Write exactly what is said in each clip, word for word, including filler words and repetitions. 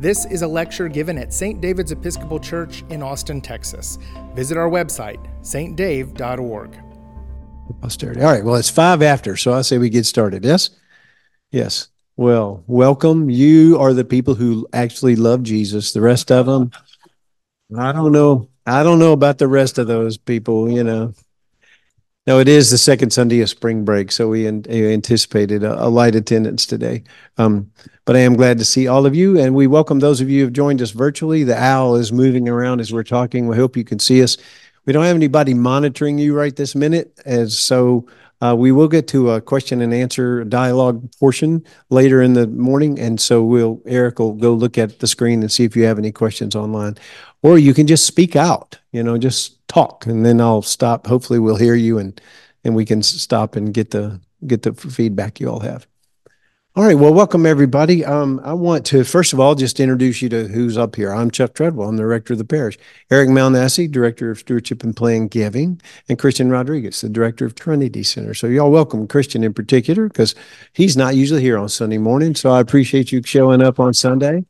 This is a lecture given at Saint David's Episcopal Church in Austin, Texas. Visit our website, s t dave dot org. Posterity. All right, well, it's five after, so I say we get started, yes? Yes. Well, welcome. You are the people who actually love Jesus. The rest of them, I don't know. I don't know about the rest of those people, you know. No, it is the second Sunday of spring break, so we an- anticipated a, a light attendance today. Um, but I am glad to see all of you, and we welcome those of you who have joined us virtually. The owl is moving around as we're talking. We hope you can see us. We don't have anybody monitoring you right this minute, as so uh, we will get to a question and answer dialogue portion later in the morning, and so we'll Eric will go look at the screen and see if you have any questions online. Or you can just speak out, you know, just talk, and then I'll stop. Hopefully we'll hear you, and and we can stop and get the get the feedback you all have. All right, well, welcome everybody. Um, I want to, first of all, just introduce you to who's up here. I'm Chuck Treadwell. I'm the rector of the parish. Eric Malnassi, director of stewardship and plan giving, and Christian Rodriguez, the director of Trinity Center. So y'all welcome Christian in particular, because he's not usually here on Sunday morning, so I appreciate you showing up on Sunday.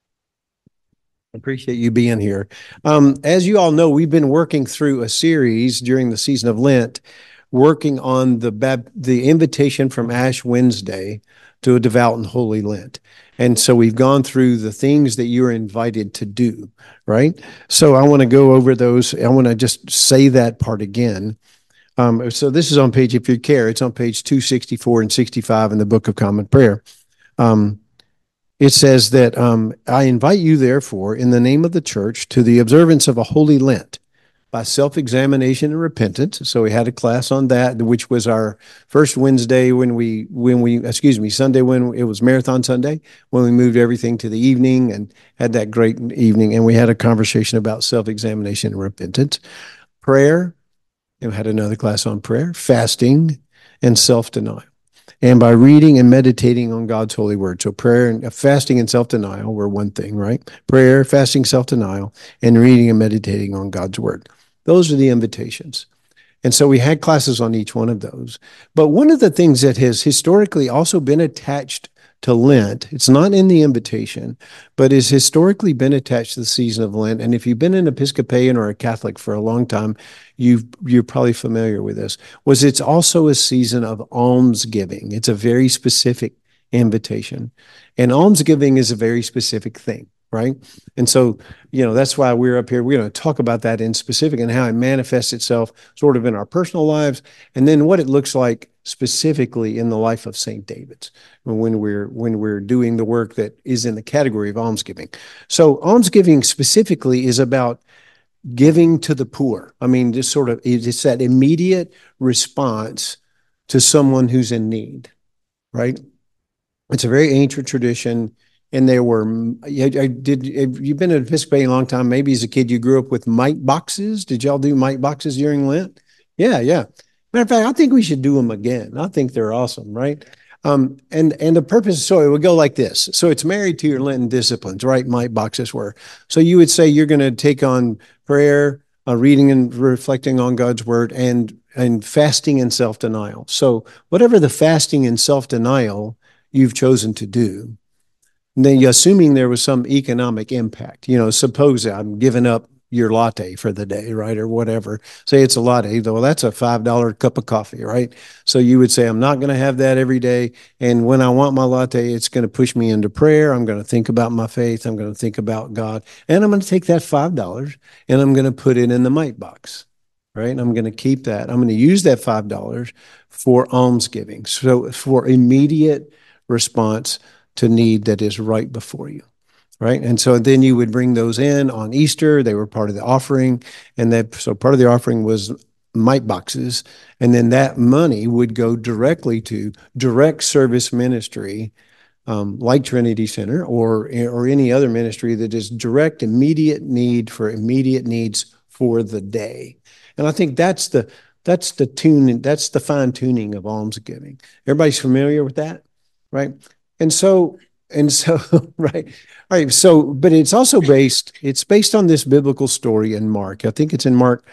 Appreciate you being here. Um, as you all know, we've been working through a series during the season of Lent, working on the bab- the invitation from Ash Wednesday to a devout and holy Lent. And so we've gone through the things that you're invited to do, right? So I want to go over those. I want to just say that part again. Um, so this is on page, if you care, it's on page two sixty-four and sixty-five in the Book of Common Prayer. Um, It says that um, I invite you, therefore, in the name of the church, to the observance of a holy Lent by self-examination and repentance. So we had a class on that, which was our first Wednesday when we, when we, excuse me, Sunday when it was Marathon Sunday, when we moved everything to the evening and had that great evening. And we had a conversation about self-examination and repentance, prayer, and we had another class on prayer, fasting, and self-denial. And by reading and meditating on God's holy word. So prayer and fasting and self-denial were one thing, right? Prayer, fasting, self-denial, and reading and meditating on God's word. Those are the invitations. And so we had classes on each one of those. But one of the things that has historically also been attached to Lent, it's not in the invitation, but has historically been attached to the season of Lent. And if you've been an Episcopalian or a Catholic for a long time, you've, you're probably familiar with this, was it's also a season of almsgiving. It's a very specific invitation. And almsgiving is a very specific thing, right? And so, you know, that's why we're up here. We're going to talk about that in specific and how it manifests itself sort of in our personal lives, and then what it looks like specifically in the life of Saint David's when we're when we're doing the work that is in the category of almsgiving. So almsgiving specifically is about giving to the poor. I mean, just sort of, it's that immediate response to someone who's in need, right? It's a very ancient tradition. And there were, I did, you've been an Episcopalian a long time. Maybe as a kid you grew up with mite boxes. Did y'all do mite boxes during Lent? Yeah, yeah. Matter of fact, I think we should do them again. I think they're awesome, right? Um, and, and the purpose, so it would go like this. So it's married to your Lenten disciplines, right? Mite boxes were. So you would say you're going to take on prayer, uh, reading and reflecting on God's word, and, and fasting and self-denial. So whatever the fasting and self-denial you've chosen to do, then you're assuming there was some economic impact. You know, suppose I'm giving up your latte for the day, right, or whatever. Say it's a latte, though, that's a five dollar cup of coffee, right? So you would say, I'm not going to have that every day. And when I want my latte, it's going to push me into prayer. I'm going to think about my faith. I'm going to think about God. And I'm going to take that five dollars and I'm going to put it in the mite box, right? I'm going to keep that. I'm going to use that five dollars for almsgiving. So for immediate response to need that is right before you, right? And so then you would bring those in on Easter. They were part of the offering, and that so part of the offering was mite boxes, and then that money would go directly to direct service ministry, um, like Trinity Center or or any other ministry that is direct immediate need for immediate needs for the day. And I think that's the that's the tune that's the fine tuning of almsgiving. Everybody's familiar with that, right? And so, and so, right, all right. So, but it's also based, it's based on this biblical story in Mark. I think it's in Mark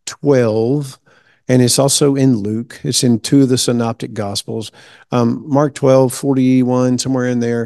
twelve, and it's also in Luke. It's in two of the synoptic gospels. Um, Mark twelve, forty-one, somewhere in there.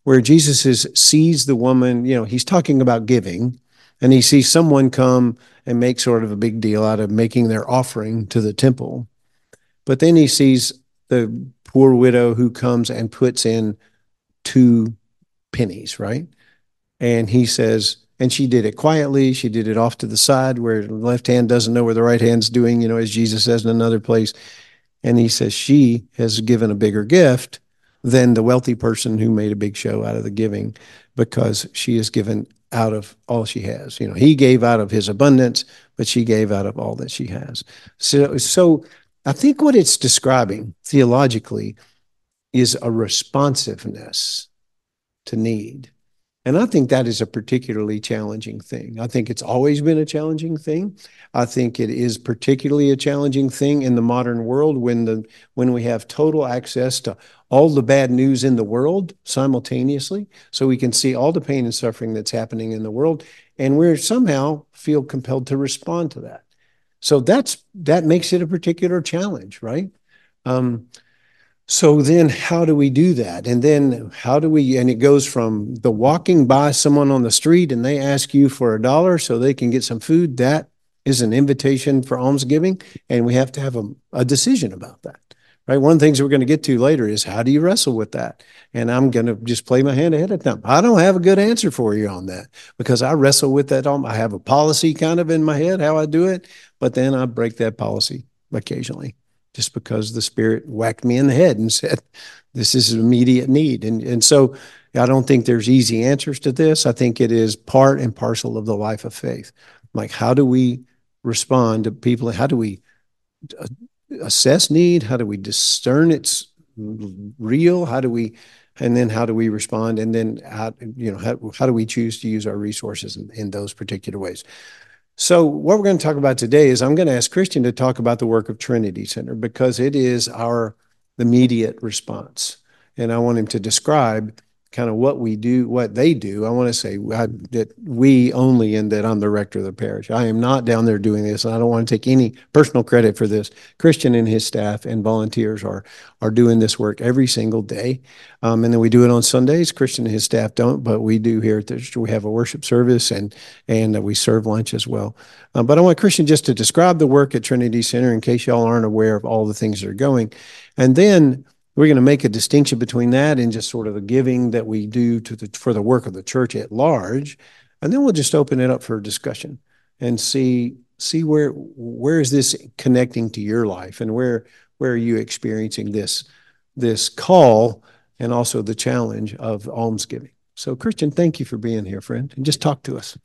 where Jesus is, sees the woman, you know, he's talking about giving, and he sees someone come and make sort of a big deal out of making their offering to the temple. But then he sees the poor widow who comes and puts in two pennies, right? And he says, and she did it quietly. She did it off to the side where the left hand doesn't know where the right hand's doing, you know, as Jesus says in another place. And he says she has given a bigger gift than the wealthy person who made a big show out of the giving, because she has given out of all she has. You know, he gave out of his abundance, but she gave out of all that she has. So, so I think what it's describing theologically is a responsiveness to need. And I think that is a particularly challenging thing. I think it's always been a challenging thing. I think it is particularly a challenging thing in the modern world when the when we have total access to all the bad news in the world simultaneously, so we can see all the pain and suffering that's happening in the world, and we somehow feel compelled to respond to that. So that's that makes it a particular challenge, right? Um, So then how do we do that? And then how do we, and it goes from the walking by someone on the street and they ask you for a dollar so they can get some food. That is an invitation for almsgiving. And we have to have a, a decision about that, right? One of the things we're going to get to later is how do you wrestle with that? And I'm going to just play my hand ahead of time. I don't have a good answer for you on that because I wrestle with that. I have a policy kind of in my head, how I do it, but then I break that policy occasionally, just because the Spirit whacked me in the head and said, this is an immediate need. And, and so I don't think there's easy answers to this. I think it is part and parcel of the life of faith. Like, how do we respond to people? How do we assess need? How do we discern it's real? How do we, and then how do we respond? And then, how, you know, how, how do we choose to use our resources in, in those particular ways? So what we're going to talk about today is I'm going to ask Christian to talk about the work of Trinity Center because it is our immediate response. And I want him to describe kind of what we do, what they do. I want to say I, that we only, and that I'm the rector of the parish. I am not down there doing this, and I don't want to take any personal credit for this. Christian and his staff and volunteers are are doing this work every single day. Um, and then we do it on Sundays. Christian and his staff don't, but we do here at the church. We have a worship service, and and uh, we serve lunch as well. Uh, but I want Christian just to describe the work at Trinity Center in case y'all aren't aware of all the things that are going. And then we're going to make a distinction between that and just sort of the giving that we do to the for the work of the church at large. And then we'll just open it up for discussion and see see where where is this connecting to your life, and where where are you experiencing this this call and also the challenge of almsgiving. So Christian, thank you for being here, friend, and just talk to us.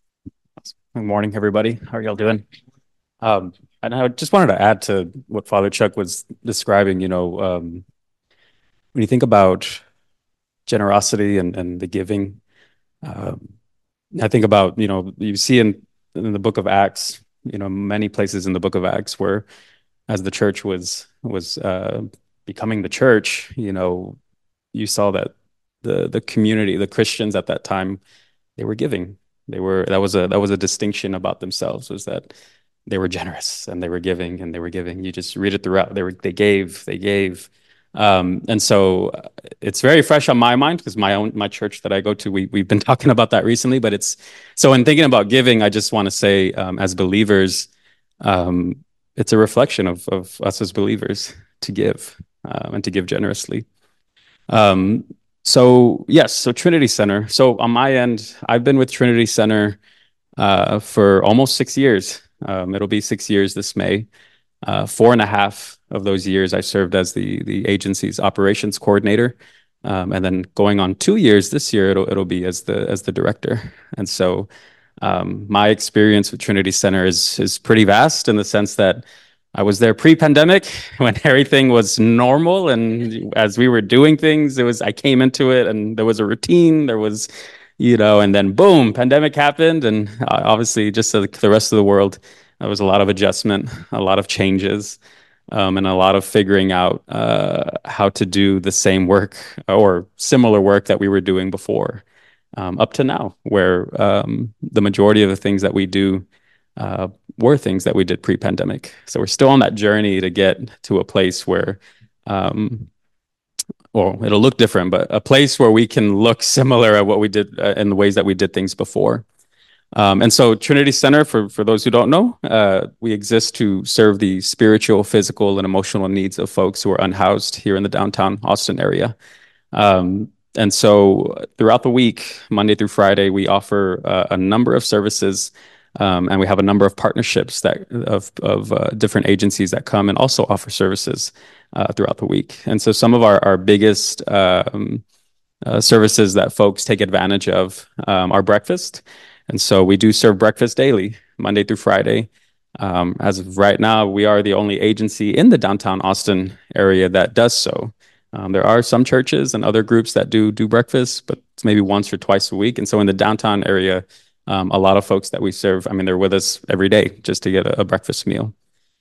Good morning, everybody. How are y'all doing? Um, and I just wanted to add to what Father Chuck was describing. You know, um, when you think about generosity and, and the giving, um, I think about, you know, you see in, in the book of Acts, you know, many places in the book of Acts where as the church was was uh, becoming the church, you know, you saw that the the community, the Christians at that time, they were giving. They were that was a that was a distinction about themselves, was that they were generous and they were giving and they were giving. You just read it throughout. They were they gave, they gave. Um, and so it's very fresh on my mind because my own my church that I go to, we we've been talking about that recently. But it's so in thinking about giving, I just want to say, um, as believers, um, it's a reflection of of us as believers to give um, and to give generously. Um, so yes, so Trinity Center. So on my end, I've been with Trinity Center uh, for almost six years. Um, it'll be six years this May. Uh, four and a half of those years, I served as the the agency's operations coordinator, um, and then going on two years this year, it'll it'll be as the as the director. And so, um, my experience with Trinity Center is is pretty vast in the sense that I was there pre-pandemic when everything was normal, and as we were doing things, it was I came into it and there was a routine, there was, you know, and then boom, pandemic happened, and uh, obviously just like the rest of the world. There was a lot of adjustment, a lot of changes, um, and a lot of figuring out uh, how to do the same work or similar work that we were doing before, um, up to now, where um, the majority of the things that we do uh, were things that we did pre-pandemic. So we're still on that journey to get to a place where um, or it'll look different, but a place where we can look similar at what we did uh, in the ways that we did things before. Um, and so Trinity Center, for, for those who don't know, uh, we exist to serve the spiritual, physical, and emotional needs of folks who are unhoused here in the downtown Austin area. Um, and so throughout the week, Monday through Friday, we offer uh, a number of services, um, and we have a number of partnerships that of, of uh, different agencies that come and also offer services uh, throughout the week. And so some of our, our biggest um, uh, services that folks take advantage of um, are breakfast. And so we do serve breakfast daily, Monday through Friday. Um, as of right now, we are the only agency in the downtown Austin area that does so. Um, there are some churches and other groups that do do breakfast, but it's maybe once or twice a week. And so in the downtown area, um, a lot of folks that we serve, I mean, they're with us every day just to get a, a breakfast meal.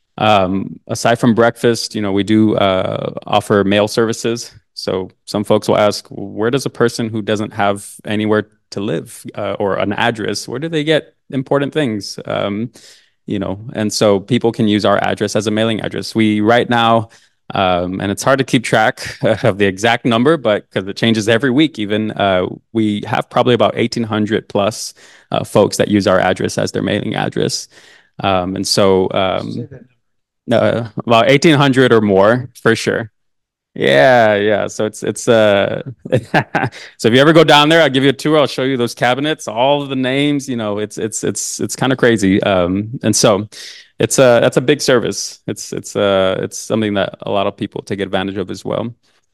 Um, aside from breakfast, you know, we do uh, offer mail services. So some folks will ask, where does a person who doesn't have anywhere to live uh, or an address, where do they get important things? Um, you know, and so people can use our address as a mailing address. We right now, um, and it's hard to keep track of the exact number, but because it changes every week, even uh, we have probably about eighteen hundred plus uh, folks that use our address as their mailing address. Um, and so um, uh, about eighteen hundred or more for sure. Yeah, yeah. So it's it's uh so if you ever go down there, I'll give you a tour. I'll show you those cabinets, all of the names, you know, it's it's it's it's kind of crazy. Um and so it's a that's a big service. It's it's uh it's something that a lot of people take advantage of as well.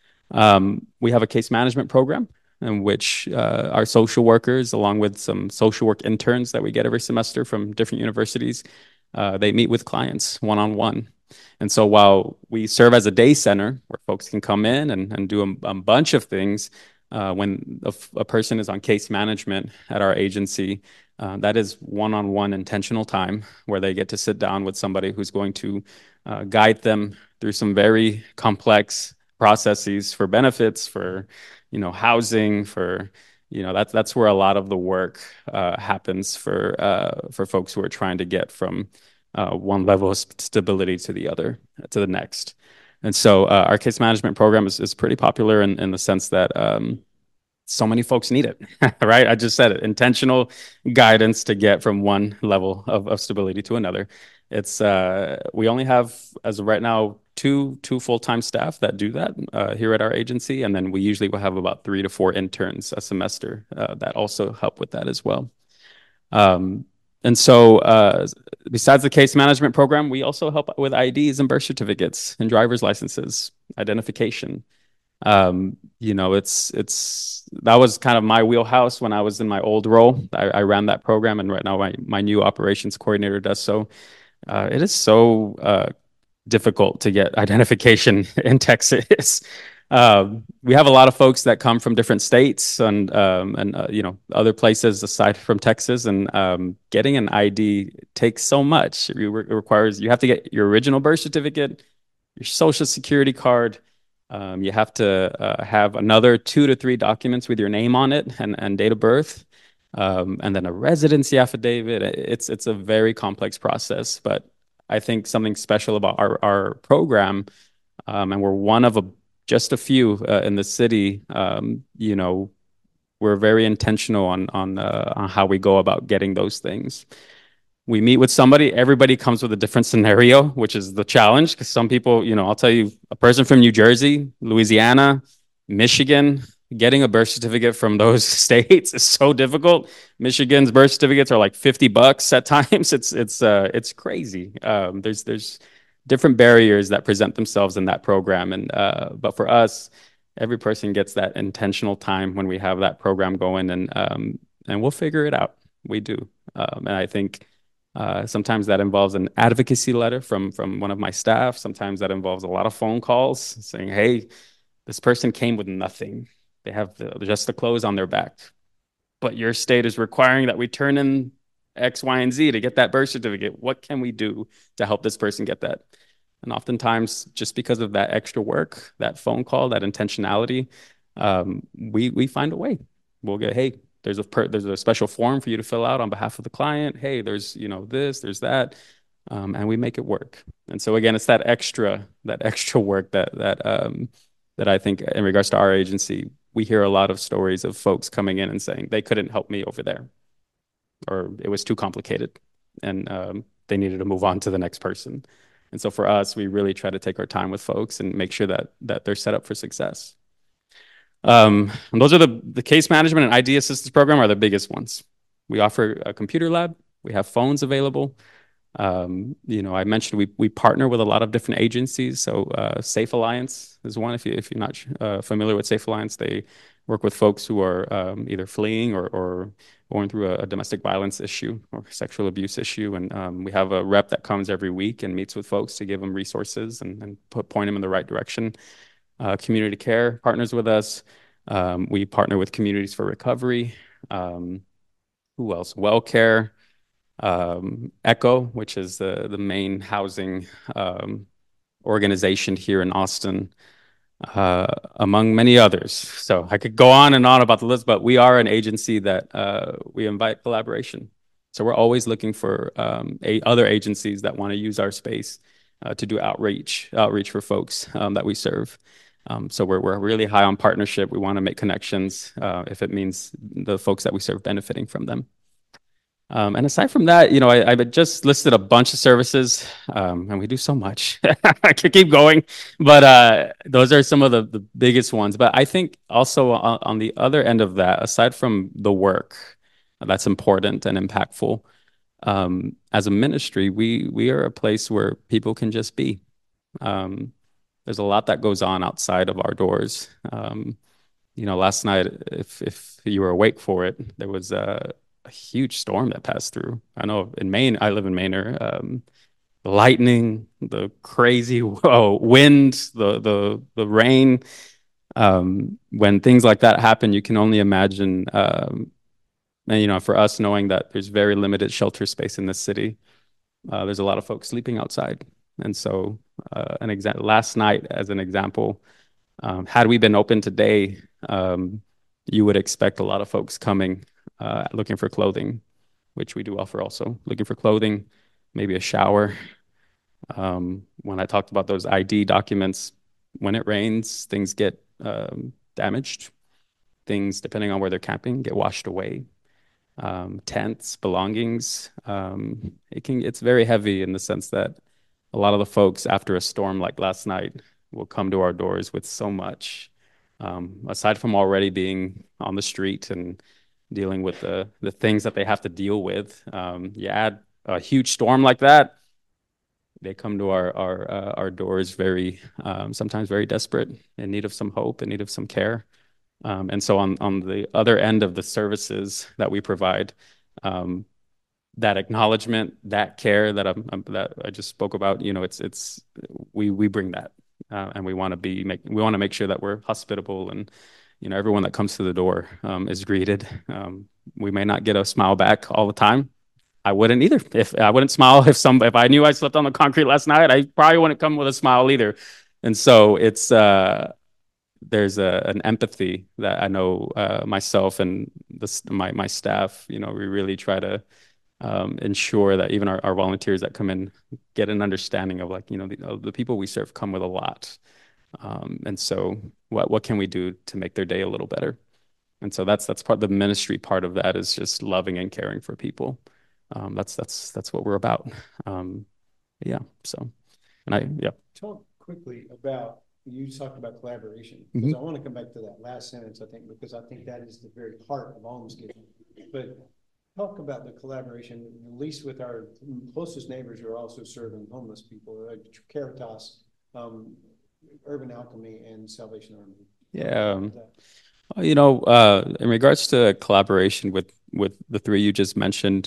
Um we have a case management program in which uh, our social workers, along with some social work interns that we get every semester from different universities, uh, they meet with clients one-on-one. And so while we serve as a day center where folks can come in and, and do a, a bunch of things, uh, when a, a person is on case management at our agency, uh, that is one-on-one intentional time where they get to sit down with somebody who's going to uh, guide them through some very complex processes for benefits, for, you know, housing, for, you know, that's that's where a lot of the work uh, happens for uh, for folks who are trying to get from Uh, one level of stability to the other, to the next. And so uh, our case management program is, is pretty popular in, in the sense that um, so many folks need it, right? I just said it, intentional guidance to get from one level of, of stability to another. It's, uh, we only have, as of right now, two, two full-time staff that do that uh, here at our agency. And then we usually will have about three to four interns a semester uh, that also help with that as well. Um, And so uh, besides the case management program, we also help with I Ds and birth certificates and driver's licenses, identification. Um, you know, it's it's that was kind of my wheelhouse when I was in my old role. I, I ran that program, and right now my, my new operations coordinator does so. Uh, it is so uh, difficult to get identification in Texas. Uh, we have a lot of folks that come from different states and um, and uh, you know, other places aside from Texas, and um, getting an I D takes so much. It, re- it requires you have to get your original birth certificate, your social security card. Um, you have to uh, have another two to three documents with your name on it and, and date of birth, um, and then a residency affidavit. It's it's a very complex process, but I think something special about our our program, um, and we're one of a just a few uh, in the city. Um, you know, we're very intentional on on uh, on how we go about getting those things. We meet with somebody, everybody comes with a different scenario, which is the challenge, because some people, you know, I'll tell you, a person from New Jersey, Louisiana, Michigan, getting a birth certificate from those states is so difficult. Michigan's birth certificates are like fifty bucks at times. It's it's uh it's crazy. Um, there's there's different barriers that present themselves in that program, and uh, but for us, every person gets that intentional time when we have that program going, and um, and we'll figure it out. We do, um, and I think. Uh, sometimes that involves an advocacy letter from from one of my staff. Sometimes that involves a lot of phone calls saying, hey, this person came with nothing. They have the, just the clothes on their back. But your state is requiring that we turn in X, Y, and Z to get that birth certificate. What can we do to help this person get that? And oftentimes, just because of that extra work, that phone call, that intentionality, um, we we find a way. We'll get, hey, There's a per, there's a special form for you to fill out on behalf of the client. Hey, there's, you know, this, there's that, um, and we make it work. And so again, it's that extra that extra work that that um, that I think in regards to our agency, we hear a lot of stories of folks coming in and saying they couldn't help me over there, or it was too complicated, and um, they needed to move on to the next person. And so for us, we really try to take our time with folks and make sure that that they're set up for success. Um, and those are the, the case management and I D assistance program are the biggest ones. We offer a computer lab. We have phones available. Um, you know, I mentioned we we partner with a lot of different agencies. So uh, Safe Alliance is one. If you if you're not uh, familiar with Safe Alliance, they work with folks who are um, either fleeing or or going through a, a domestic violence issue or sexual abuse issue. And um, we have a rep that comes every week and meets with folks to give them resources and, and put, point them in the right direction. Uh, Community Care partners with us. Um, we partner with Communities for Recovery. Um, who else? WellCare. Um, ECHO, which is the, the main housing um, organization here in Austin, uh, among many others. So I could go on and on about the list, but we are an agency that uh, we invite collaboration. So we're always looking for um, a, other agencies that want to use our space uh, to do outreach, outreach for folks um, that we serve. Um, so we're, we're really high on partnership. We want to make connections uh, if it means the folks that we serve benefiting from them. Um, and aside from that, you know, I, I've just listed a bunch of services, um, and we do so much. I could keep going, but uh, those are some of the, the biggest ones. But I think also on, on the other end of that, aside from the work that's important and impactful, um, as a ministry, we we are a place where people can just be. Um, there's a lot that goes on outside of our doors. Um, you know, last night, if if you were awake for it, there was a a huge storm that passed through. I know in Maine, I live in Maine, um, the lightning, the crazy oh, wind, the the the rain. Um, when things like that happen, you can only imagine. Um, and you know, for us, knowing that there's very limited shelter space in this city, uh, there's a lot of folks sleeping outside. And so, uh, an exa- last night, as an example, um, had we been open today, um, you would expect a lot of folks coming. Uh, looking for clothing, which we do offer also. Looking for clothing, maybe a shower. Um, when I talked about those I D documents, when it rains, things get um, damaged. Things, depending on where they're camping, get washed away. Um, tents, belongings. Um, it can. It's very heavy in the sense that a lot of the folks after a storm like last night will come to our doors with so much. Um, aside from already being on the street and dealing with the the things that they have to deal with. Um, you add a huge storm like that, they come to our our uh, our doors very um, sometimes very desperate, in need of some hope, in need of some care. Um, and so on on the other end of the services that we provide, um, that acknowledgement, that care that I'm, I'm that I just spoke about, you know, it's it's we we bring that, uh, and we want to be make we want to make sure that we're hospitable and. You know, everyone that comes to the door um, is greeted. Um, we may not get a smile back all the time. I wouldn't either. If I wouldn't smile if some if I knew I slept on the concrete last night, I probably wouldn't come with a smile either. And so it's uh, there's a, an empathy that I know uh, myself and this, my my staff. You know, we really try to um, ensure that even our, our volunteers that come in get an understanding of like you know the, the people we serve come with a lot. Um, and so what what can we do to make their day a little better? And so that's that's part of the ministry part of that is just loving and caring for people. Um, that's that's that's what we're about. Um, yeah. So, and I yeah. Talk quickly about you talked about collaboration because mm-hmm. I want to come back to that last sentence. I think because I think that is the very heart of almsgiving. But talk about the collaboration, at least with our closest neighbors who are also serving homeless people, like Caritas. Um, Urban Alchemy and Salvation Army. Yeah, um, you know, uh, in regards to collaboration with with the three you just mentioned,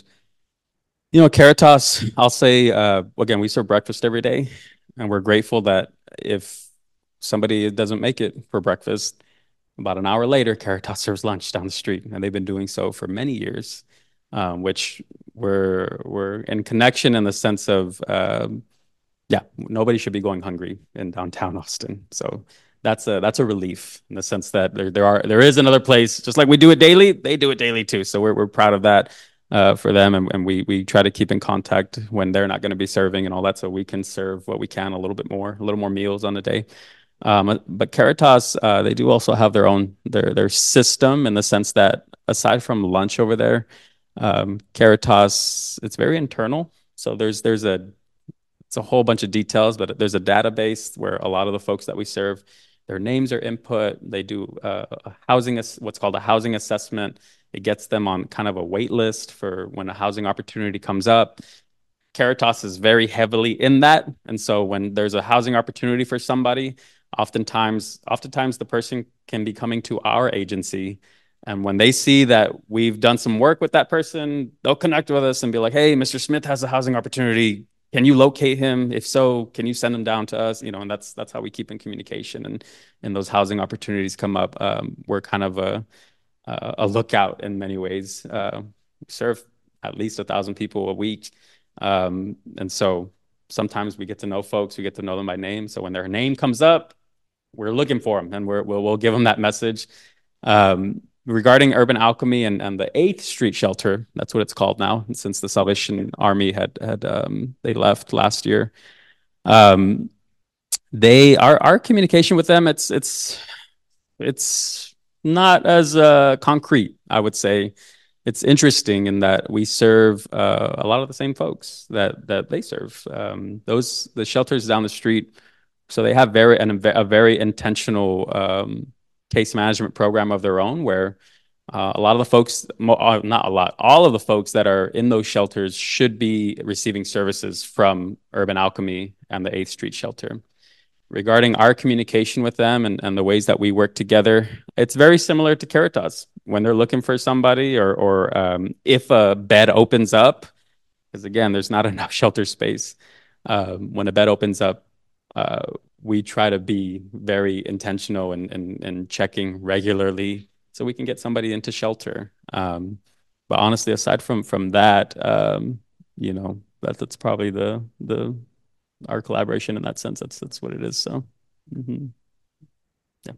you know, Caritas, I'll say uh, again, we serve breakfast every day, and we're grateful that if somebody doesn't make it for breakfast, about an hour later, Caritas serves lunch down the street, and they've been doing so for many years, um, which we're we're in connection in the sense of. Um, Yeah, nobody should be going hungry in downtown Austin. So that's a that's a relief in the sense that there there are there is another place, just like we do it daily, they do it daily too. So we're we're proud of that uh, for them, and, and we we try to keep in contact when they're not going to be serving and all that, so we can serve what we can a little bit more, a little more meals on the day. Um, but Caritas, uh, they do also have their own their their system in the sense that aside from lunch over there, um, Caritas, it's very internal. So there's there's a it's a whole bunch of details, but there's a database where a lot of the folks that we serve, their names are input. They do uh, a housing, what's called a housing assessment. It gets them on kind of a wait list for when a housing opportunity comes up. Caritas is very heavily in that. And so when there's a housing opportunity for somebody, oftentimes, oftentimes the person can be coming to our agency. And when they see that we've done some work with that person, they'll connect with us and be like, hey, Mister Smith has a housing opportunity. Can you locate him? If so, can you send him down to us? You know, and that's that's how we keep in communication. And and those housing opportunities come up. Um, we're kind of a a lookout in many ways. Uh, we serve at least a thousand people a week. Um, and so sometimes we get to know folks, we get to know them by name. So when their name comes up, we're looking for them and we're, we'll, we'll give them that message. Um, regarding Urban Alchemy and, and the eighth Street Shelter, that's what it's called now, since the Salvation Army had, had um, they left last year. Um, they, our, our communication with them, it's, it's, it's not as uh, concrete, I would say. It's interesting in that we serve uh, a lot of the same folks that that they serve. Um, those the shelters down the street, so they have very an, a very intentional um, case management program of their own, where uh, a lot of the folks, uh, not a lot, all of the folks that are in those shelters should be receiving services from Urban Alchemy and the eighth Street Shelter. Regarding our communication with them and, and the ways that we work together, it's very similar to Caritas. When they're looking for somebody or, or um, if a bed opens up, because again, there's not enough shelter space. Um, when a bed opens up, uh, we try to be very intentional and and and checking regularly so we can get somebody into shelter. Um, but honestly, aside from from that, um, you know, that, that's probably the the our collaboration in that sense. That's that's what it is. So, mm-hmm. Yeah.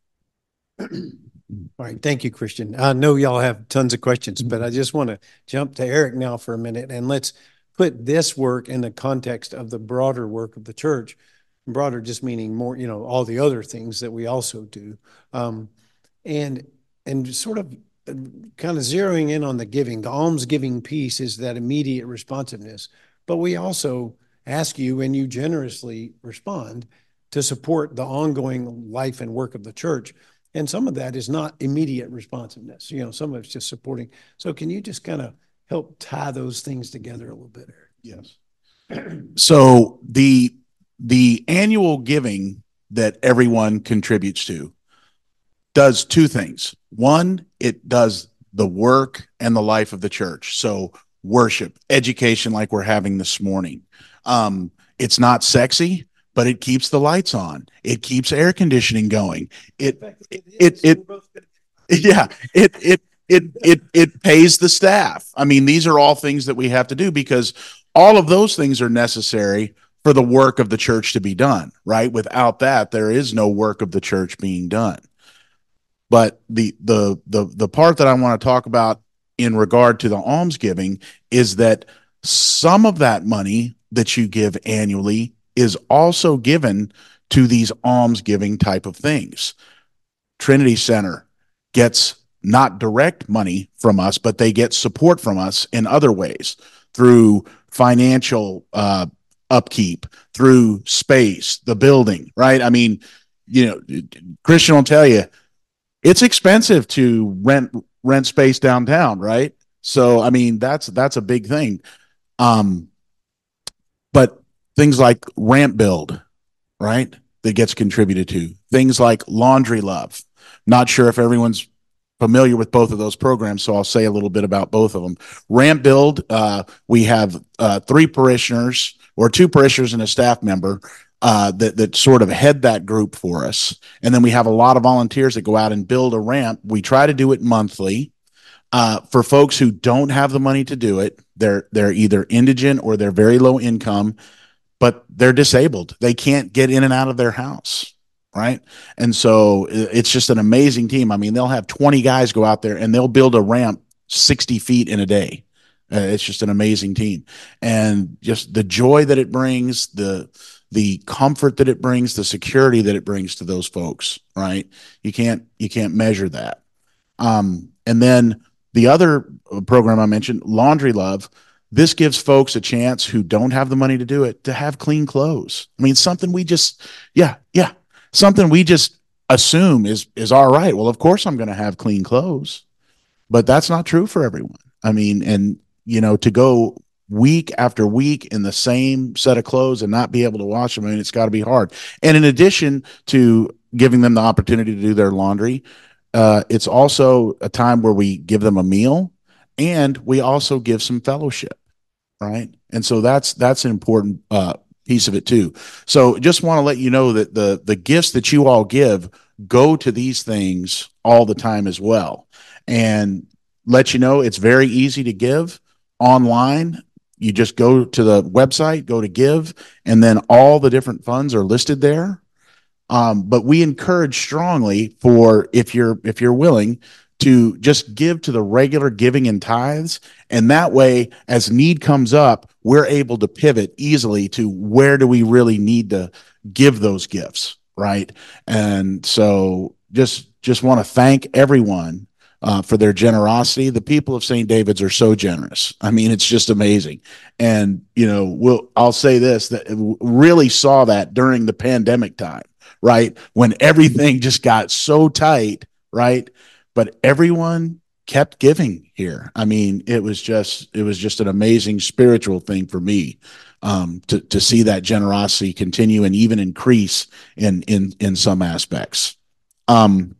All right, thank you, Christian. I know y'all have tons of questions, but I just want to jump to Eric now for a minute, and let's put this work in the context of the broader work of the church. Broader just meaning more, you know, all the other things that we also do, um, and and sort of kind of zeroing in on the giving. The almsgiving piece is that immediate responsiveness, but we also ask you, and you generously respond, to support the ongoing life and work of the church. And some of that is not immediate responsiveness. You know, some of it's just supporting. So can you just kind of help tie those things together a little bit, Eric? Yes. So the the annual giving that everyone contributes to does two things. One, it does the work and the life of the church. So worship, education like we're having this morning. Um, it's not sexy, but it keeps the lights on. It keeps air conditioning going. It, it, it, it, yeah, it, it, it, it, it pays the staff. I mean, these are all things that we have to do because all of those things are necessary for the work of the church to be done, right? Without that, there is no work of the church being done. But the, the, the, the part that I want to talk about in regard to the almsgiving is that some of that money that you give annually is also given to these almsgiving type of things. Trinity Center gets not direct money from us, but they get support from us in other ways through financial uh, upkeep, through space, the building, right? I mean, you know, Christian will tell you, it's expensive to rent rent space downtown, right? So, I mean, that's that's a big thing. Um, but things like ramp build, right, that gets contributed to. Things like Laundry Love. Not sure if everyone's familiar with both of those programs, so I'll say a little bit about both of them. Ramp build, uh, we have uh, three parishioners or two parishioners and a staff member uh, that, that sort of head that group for us. And then we have a lot of volunteers that go out and build a ramp. We try to do it monthly. Uh, for folks who don't have the money to do it, they're they're either indigent or they're very low income, but they're disabled. They can't get in and out of their house, right? And so it's just an amazing team. I mean, they'll have twenty guys go out there and they'll build a ramp sixty feet in a day. Uh, it's just an amazing team. And just the joy that it brings, the the comfort that it brings, the security that it brings to those folks, right? You can't you can't measure that. Um, and then the other program I mentioned, Laundry Love, this gives folks a chance who don't have the money to do it to have clean clothes. I mean, something we just, yeah, yeah, something we just assume is is all right. Well, of course I'm going to have clean clothes, but that's not true for everyone. I mean, and you know, to go week after week in the same set of clothes and not be able to wash them, I mean, it's got to be hard. And in addition to giving them the opportunity to do their laundry, uh, it's also a time where we give them a meal and we also give some fellowship, right? And so that's that's an important uh, piece of it too. So just want to let you know that the the gifts that you all give go to these things all the time as well, and let you know it's very easy to give online. You just go to the website, go to give, and then all the different funds are listed there. Um, but we encourage strongly for if you're if you're willing to just give to the regular giving in tithes, and that way, as need comes up, we're able to pivot easily to where do we really need to give those gifts, right? And so just just want to thank everyone uh, for their generosity. The people of Saint David's are so generous. I mean, it's just amazing. And you know, we'll I'll say this, that really saw that during the pandemic time, right? When everything just got so tight, right? But everyone kept giving here. I mean, it was just it was just an amazing spiritual thing for me um, to to see that generosity continue and even increase in in in some aspects. Um,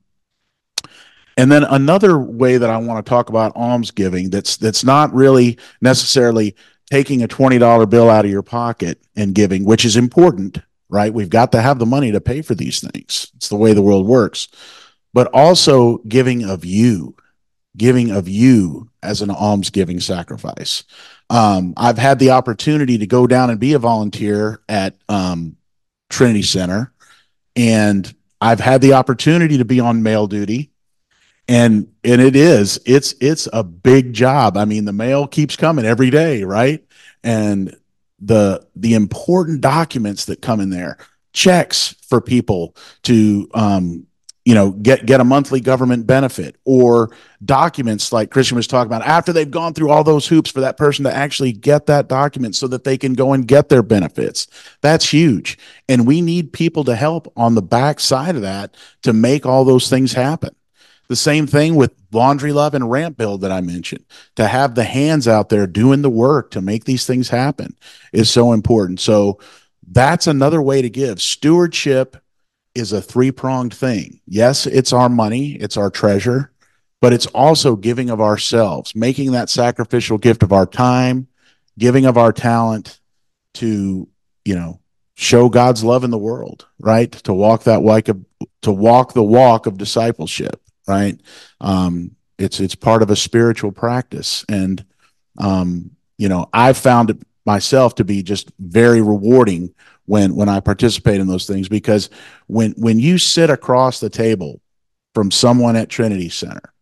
and then another way that I want to talk about almsgiving that's that's not really necessarily taking a twenty dollar bill out of your pocket and giving, which is important, right? We've got to have the money to pay for these things. It's the way the world works. But also giving of you, giving of you as an almsgiving sacrifice. Um, I've had the opportunity to go down and be a volunteer at um, Trinity Center, and I've had the opportunity to be on mail duty, and and it is it's it's a big job. I mean, the mail keeps coming every day, right? And the the important documents that come in there, checks for people to um, you know, get, get a monthly government benefit, or documents like Christian was talking about after they've gone through all those hoops for that person to actually get that document so that they can go and get their benefits. That's huge. And we need people to help on the back side of that to make all those things happen. The same thing with Laundry Love and Ramp Build that I mentioned. To have the hands out there doing the work to make these things happen is so important. So that's another way to give. Stewardship is a three-pronged thing. Yes, it's our money, it's our treasure, but it's also giving of ourselves, making that sacrificial gift of our time, giving of our talent to, you know, show God's love in the world, right? To walk that walk of, to walk the walk of discipleship, right? Um, it's it's part of a spiritual practice, and um, you know, I've found it myself to be just very rewarding when when I participate in those things, because when when you sit across the table from someone at Trinity Center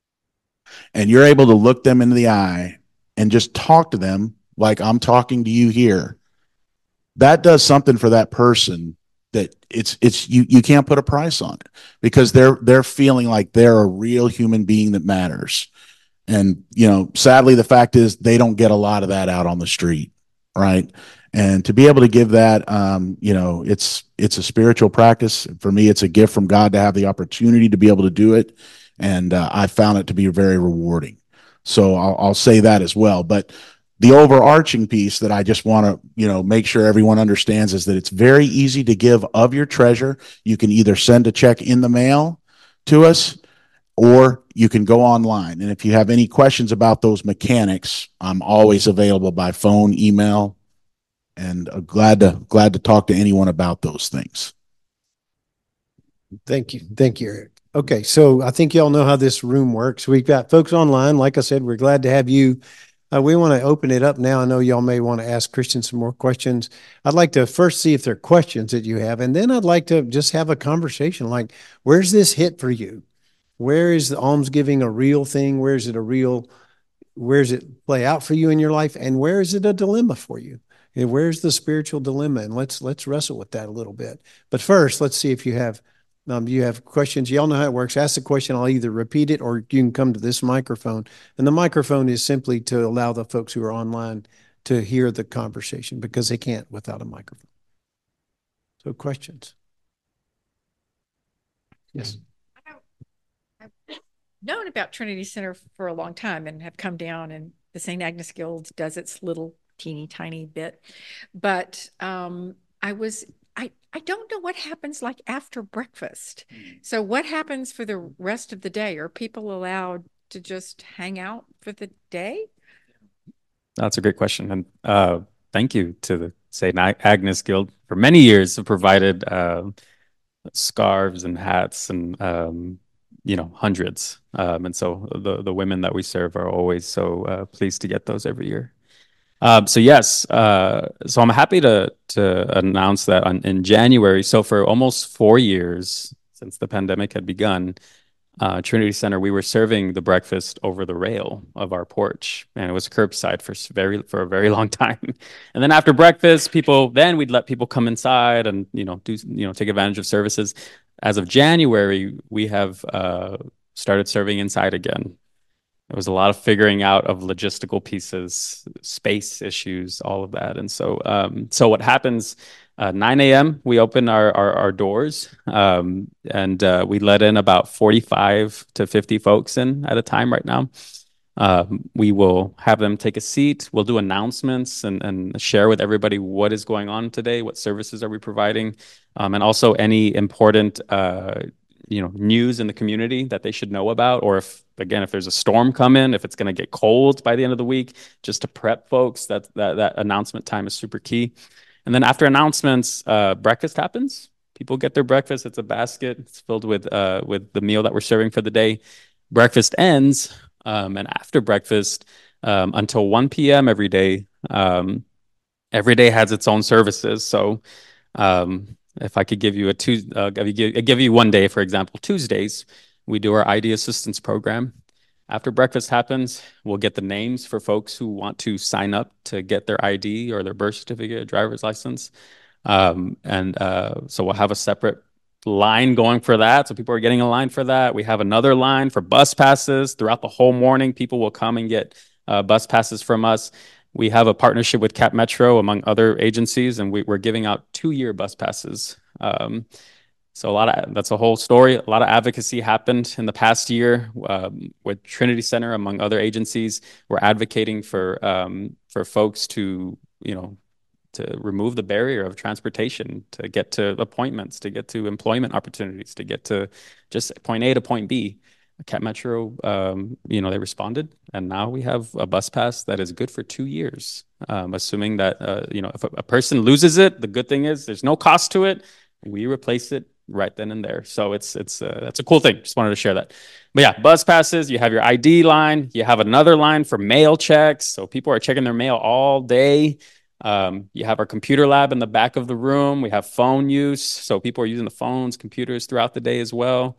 and you're able to look them in the eye and just talk to them like I'm talking to you here, that does something for that person that it's it's you you can't put a price on it, because they're they're feeling like they're a real human being that matters. And you know, sadly, the fact is they don't get a lot of that out on the street, right? And to be able to give that, um, you know, it's it's a spiritual practice. For me, it's a gift from God to have the opportunity to be able to do it, and uh, I found it to be very rewarding. So I'll, I'll say that as well. But the overarching piece that I just want to, you know, make sure everyone understands is that it's very easy to give of your treasure. You can either send a check in the mail to us, or you can go online. And if you have any questions about those mechanics, I'm always available by phone, email, and uh, glad to glad to talk to anyone about those things. Thank you. Thank you, Eric. Okay, so I think y'all know how this room works. We've got folks online. Like I said, we're glad to have you. Uh, we want to open it up now. I know y'all may want to ask Christian some more questions. I'd like to first see if there are questions that you have, and then I'd like to just have a conversation like, where's this hit for you? Where is the almsgiving a real thing? Where is it a real, where does it play out for you in your life? And where is it a dilemma for you? And where's the spiritual dilemma? And let's let's wrestle with that a little bit. But first, let's see if you have um, you have questions. Y'all know how it works. Ask the question. I'll either repeat it or you can come to this microphone. And the microphone is simply to allow the folks who are online to hear the conversation because they can't without a microphone. So questions? Yes. I've known about Trinity Center for a long time and have come down, and the Saint Agnes Guild does its little teeny tiny bit. But um, I was, I, I don't know what happens like after breakfast. So what happens for the rest of the day? Are people allowed to just hang out for the day? That's a great question. And uh, thank you to the Saint Agnes Guild. For many years have provided uh, scarves and hats and, um, you know, hundreds. Um, and so the, the women that we serve are always so uh, pleased to get those every year. Um, so yes, uh, so I'm happy to to announce that on, in January. So for almost four years since the pandemic had begun, uh, Trinity Center, we were serving the breakfast over the rail of our porch, and it was curbside for very for a very long time. And then after breakfast, people then we'd let people come inside and you know do you know take advantage of services. As of January, we have uh, started serving inside again. It was a lot of figuring out of logistical pieces, space issues, all of that. And so, um, so what happens, uh, nine a m, we open our, our, our doors um, and uh, we let in about forty-five to fifty folks in at a time right now. Um, we will have them take a seat. We'll do announcements and, and share with everybody what is going on today, what services are we providing, um, and also any important uh, you know, news in the community that they should know about, or if, again, if there's a storm coming, if it's going to get cold by the end of the week, just to prep folks, that that that announcement time is super key. And then after announcements, uh, breakfast happens. People get their breakfast. It's a basket. It's filled with uh, with the meal that we're serving for the day. Breakfast ends, um, and after breakfast, um, until one p m every day, um, every day has its own services. So, um, if I could give you a Tuesday, uh, give, you, give you one day, for example, Tuesdays, we do our I D assistance program. After breakfast happens, we'll get the names for folks who want to sign up to get their I D or their birth certificate, driver's license. Um, and uh, so we'll have a separate line going for that. So people are getting a line for that. We have another line for bus passes. Throughout the whole morning, people will come and get uh, bus passes from us. We have a partnership with Cap Metro, among other agencies, and we, we're giving out two-year bus passes. Um, so a lot of that's a whole story. A lot of advocacy happened in the past year um, with Trinity Center, among other agencies. We're advocating for um, for folks to you know to remove the barrier of transportation, to get to appointments, to get to employment opportunities, to get to just point A to point B. Cap Metro, um, you know, they responded, and now we have a bus pass that is good for two years. Um, assuming that, uh, you know, if a, a person loses it, the good thing is there's no cost to it. We replace it right then and there. So it's it's uh, that's a cool thing. Just wanted to share that. But yeah, bus passes. You have your I D line. You have another line for mail checks. So people are checking their mail all day. Um, you have our computer lab in the back of the room. We have phone use. So people are using the phones, computers throughout the day as well.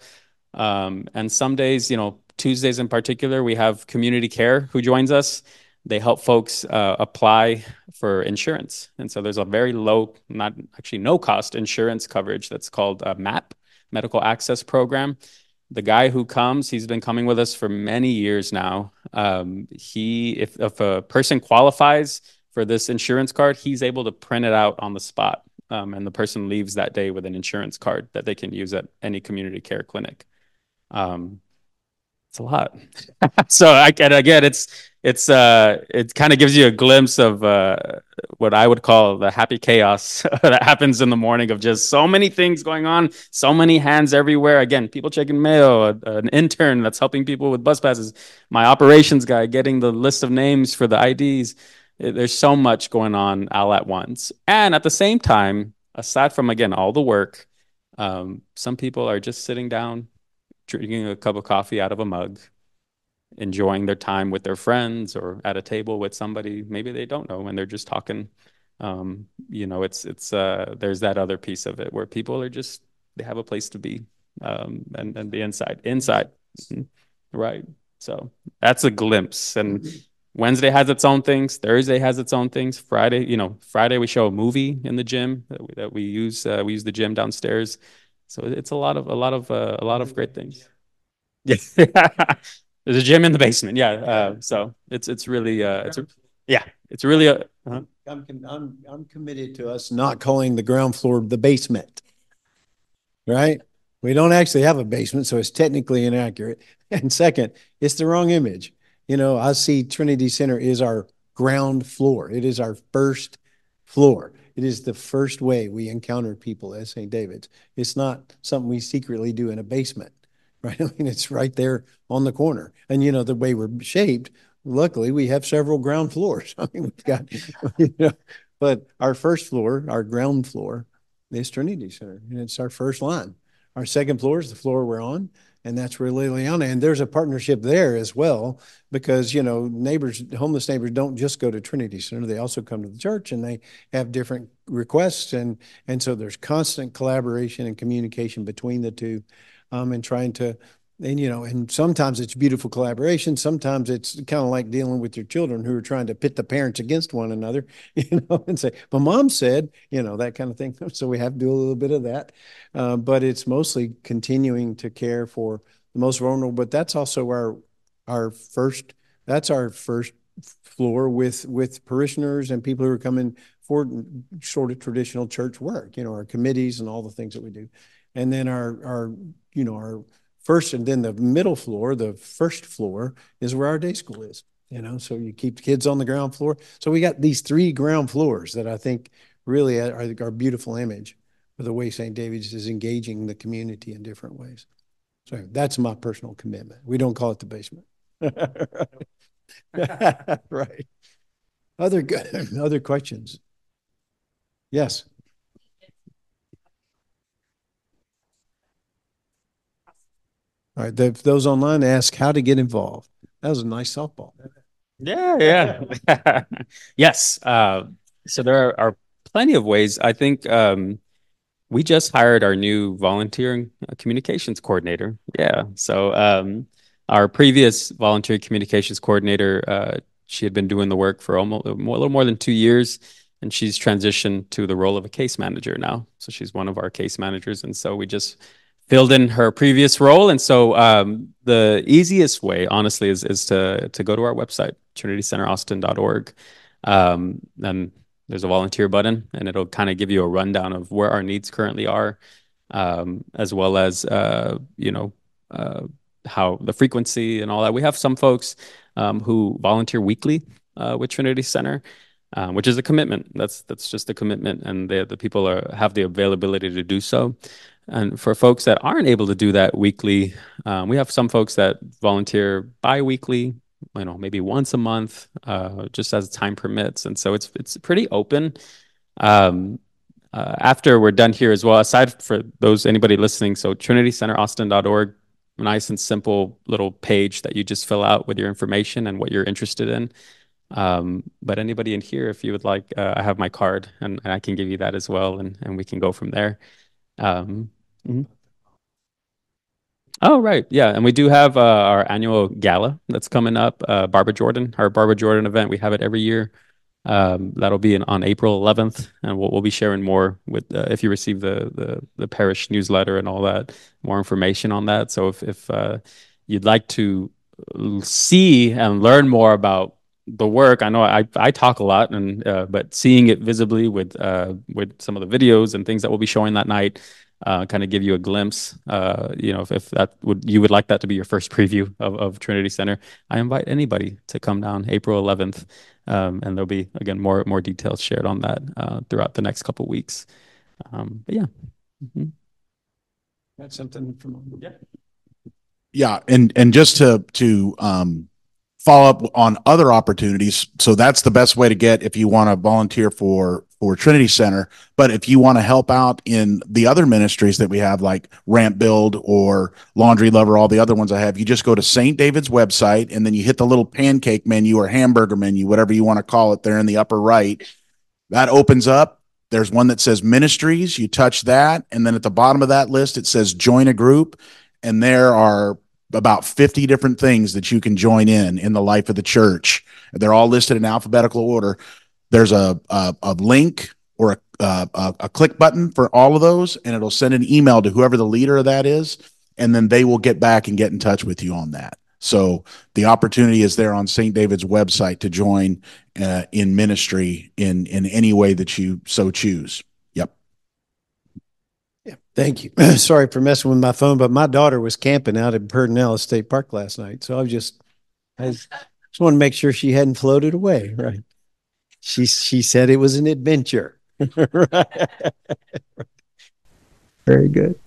Um, and some days, you know, Tuesdays in particular, we have community care who joins us. They help folks uh, apply for insurance. And so there's a very low, not actually no cost insurance coverage that's called a MAP, Medical Access Program. The guy who comes, he's been coming with us for many years now. Um, he, if, if a person qualifies for this insurance card, he's able to print it out on the spot. Um, and the person leaves that day with an insurance card that they can use at any community care clinic. Um, it's a lot. So I can, again, it's, it's, uh, it kind of gives you a glimpse of, uh, what I would call the happy chaos that happens in the morning of just so many things going on, so many hands everywhere. Again, people checking mail, a, an intern that's helping people with bus passes, my operations guy getting the list of names for the I Ds. It, there's so much going on all at once. And at the same time, aside from, again, all the work, um, some people are just sitting down, drinking a cup of coffee out of a mug, enjoying their time with their friends or at a table with somebody maybe they don't know, and they're just talking. Um, you know, it's it's uh, there's that other piece of it where people are just, they have a place to be um, and and be inside inside, mm-hmm. Right. So that's a glimpse, and Wednesday has its own things. Thursday has its own things. Friday, you know, Friday we show a movie in the gym that we, that we use. Uh, we use the gym downstairs, so it's a lot of a lot of uh, a lot of great things. Yeah, there's a gym in the basement. Yeah, uh, so it's it's really uh, it's a, yeah, it's really a. Uh-huh. I'm, I'm I'm committed to us not calling the ground floor the basement, right? We don't actually have a basement, so it's technically inaccurate. And second, it's the wrong image. You know, I see Trinity Center is our ground floor. It is our first floor. It is the first way we encounter people at Saint David's. It's not something we secretly do in a basement, right? I mean, it's right there on the corner. And, you know, the way we're shaped, luckily, we have several ground floors. I mean, we've got, you know, but our first floor, our ground floor, is Trinity Center, and it's our first line. Our second floor is the floor we're on, and that's where Liliana. And there's a partnership there as well, because, you know, neighbors, homeless neighbors don't just go to Trinity Center. They also come to the church, and they have different requests. And, and so there's constant collaboration and communication between the two, um, and trying to, and, you know, and sometimes it's beautiful collaboration. Sometimes it's kind of like dealing with your children who are trying to pit the parents against one another, you know, and say, but mom said, you know, that kind of thing. So we have to do a little bit of that. Uh, but it's mostly continuing to care for the most vulnerable. But that's also our, our first, that's our first floor with, with parishioners and people who are coming for sort of traditional church work, you know, our committees and all the things that we do. And then our, our, you know, our, first, and then the middle floor, the first floor, is where our day school is, you know, so you keep kids on the ground floor. So we got these three ground floors that I think really are our beautiful image of the way Saint David's is engaging the community in different ways. So that's my personal commitment. We don't call it the basement. Right. Other good, other questions? Yes. All right, the, those online ask how to get involved. That was a nice softball. Yeah, yeah. Yes. Uh, so there are, are plenty of ways. I think um, we just hired our new volunteering communications coordinator. Yeah. So um, our previous volunteer communications coordinator, uh, she had been doing the work for almost a little more than two years, and she's transitioned to the role of a case manager now. So she's one of our case managers, and so we just filled in her previous role. And so um, the easiest way, honestly, is is to to go to our website, trinity center austin dot org. Um, and there's a volunteer button, and it'll kind of give you a rundown of where our needs currently are, um, as well as, uh, you know, uh, how the frequency and all that. We have some folks um, who volunteer weekly uh, with Trinity Center, um, which is a commitment. That's that's just a commitment, and the the people are have the availability to do so. And for folks that aren't able to do that weekly, um, we have some folks that volunteer bi-weekly, you know, maybe once a month, uh, just as time permits. And so it's it's pretty open. Um, uh, after we're done here as well, aside for those, anybody listening, so trinity center austin dot org, nice and simple little page that you just fill out with your information and what you're interested in. Um, but anybody in here, if you would like, uh, I have my card, and, and I can give you that as well, and, and we can go from there. Um, Mm-hmm. Oh, right. Yeah. And we do have uh, our annual gala that's coming up, uh, Barbara Jordan, our Barbara Jordan event. We have it every year. Um, that'll be in, on April eleventh. And we'll, we'll be sharing more with, uh, if you receive the, the, the parish newsletter and all that, more information on that. So if, if uh, you'd like to see and learn more about the work, I know I, I talk a lot, and uh, but seeing it visibly with uh, with some of the videos and things that we'll be showing that night, uh, kind of give you a glimpse. Uh, you know, if, if that would you would like that to be your first preview of, of Trinity Center, I invite anybody to come down April eleventh, um, and there'll be again more more details shared on that uh, throughout the next couple of weeks. Um, but yeah, mm-hmm. That's something from yeah, yeah, and and just to to um. follow up on other opportunities. So that's the best way to get if you want to volunteer for for Trinity Center. But if you want to help out in the other ministries that we have, like Ramp Build or Laundry Lover, all the other ones I have, you just go to Saint David's website, and then you hit the little pancake menu or hamburger menu, whatever you want to call it, there in the upper right. That opens up. There's one that says Ministries. You touch that, and then at the bottom of that list, it says Join a Group, and there are about fifty different things that you can join in in the life of the church. They're all listed in alphabetical order. There's a a, a link or a, a a click button for all of those, and it'll send an email to whoever the leader of that is, and then they will get back and get in touch with you on that. So the opportunity is there on Saint David's website to join uh, in ministry in in any way that you so choose. Yep. Yeah, thank you. Sorry for messing with my phone, but my daughter was camping out at Perdinella State Park last night, so I was just I just want to make sure she hadn't floated away. Right? She she said it was an adventure. Right. Very good.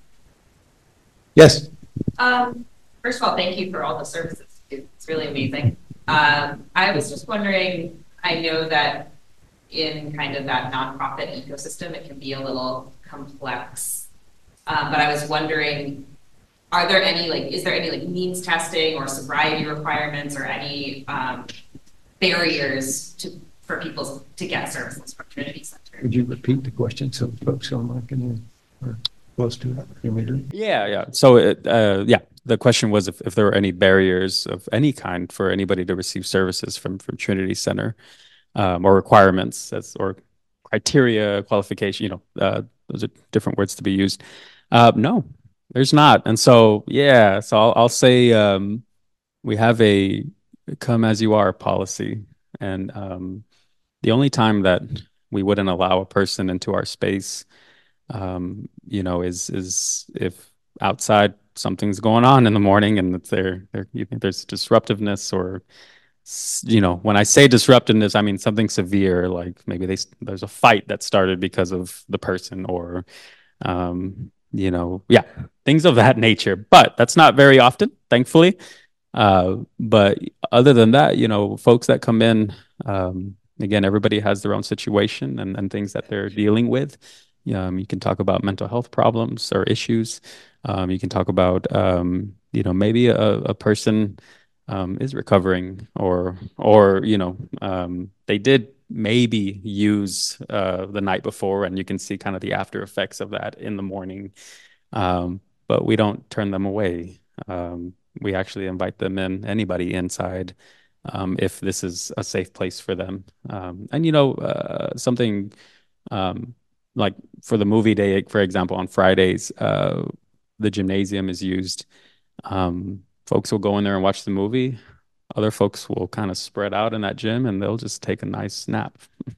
Yes. Um, first of all, thank you for all the services. It's really amazing. Um, I was just wondering, I know that in kind of that nonprofit ecosystem, it can be a little complex. Um, but I was wondering, are there any, like, is there any like means testing or sobriety requirements or any um, barriers to for people to get services from Trinity Center? Would you repeat the question so folks online can hear or close to it? Can we do it? Yeah, yeah. So, it, uh, yeah, the question was if, if there were any barriers of any kind for anybody to receive services from from Trinity Center, um, or requirements as or criteria, qualification. You know, uh, those are different words to be used. Uh, no, there's not. And so, yeah, so I'll, I'll say um, we have a come as you are policy, and um, the only time that we wouldn't allow a person into our space, um, you know, is is if outside something's going on in the morning and it's there, there you think there's disruptiveness, or s- you know, when I say disruptiveness, I mean something severe, like maybe they, s- there's a fight that started because of the person, or um, you know, yeah, things of that nature. But that's not very often, thankfully. Uh, but other than that, you know, folks that come in, um, again, everybody has their own situation and, and things that they're dealing with. Um, you can talk about mental health problems or issues. Um, you can talk about, um, you know, maybe a, a person um, is recovering, or, or you know, um, they did maybe use uh, the night before, and you can see kind of the after effects of that in the morning. Um, but we don't turn them away. Um, we actually invite them in, anybody inside, um, if this is a safe place for them. Um, and, you know, uh, something um, like for the movie day, for example, on Fridays, uh, the gymnasium is used. Um, folks will go in there and watch the movie. Other folks will kind of spread out in that gym and they'll just take a nice nap